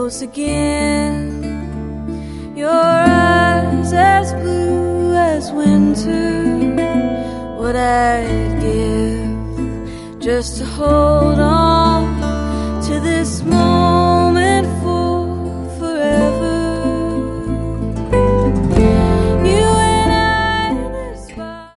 close again. Your eyes as blue as winter. What I'd give just to hold on to this moment.